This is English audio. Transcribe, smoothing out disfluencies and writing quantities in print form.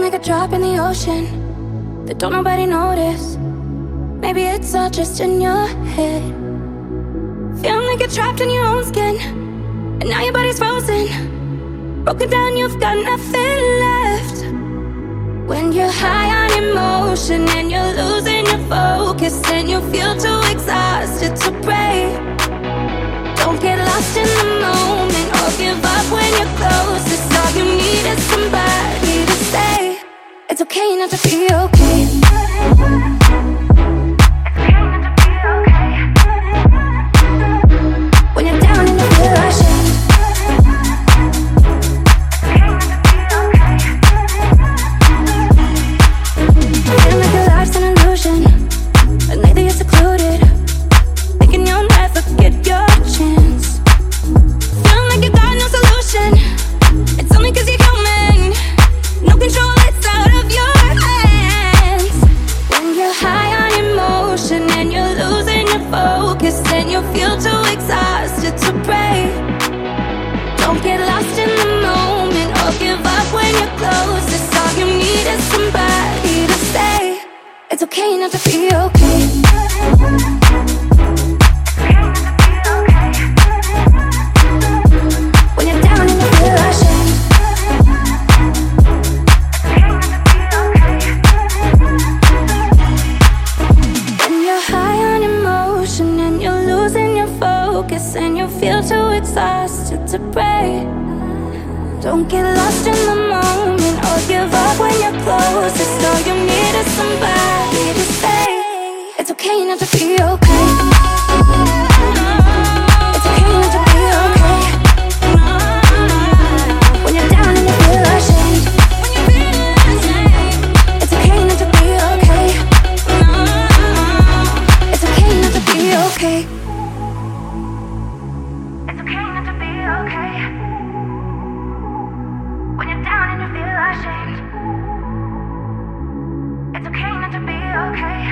like a drop in the ocean that don't nobody notice. Maybe it's all just in your head. Feeling like you're trapped in your own skin, and now your body's frozen. Broken down, you've got nothing left. When you're high on emotion and you're losing your focus, and you feel too exhausted to pray. Don't get lost in the moment or give up when you're closest. All you need is somebody to say it's okay not to be okay. When you're down and you feel ashamed, feeling like your life's an illusion, and lately you're secluded, thinking you'll never get your chance. Feeling like you got no solution, it's only 'cause you're human. No control, it's out of your hands. When you're high on emotion and you're losing your focus, and you feel too exhausted to pray. Don't get lost in the moment or give up when you're closest. All you need is somebody to say it's okay not to be okay. When you're down and you feel ashamed, when you're high on emotion and you're losing your focus, and you feel too exhausted to pray. Don't get lost in the moment or give up when you're closest. All you need is somebody to say it's okay not to be okay. It's okay not to be okay. When you're down and you feel ashamed, it's okay not to be okay. It's okay not to be okay. It's okay not to be okay. When you're down and you feel ashamed, it's okay not to be okay.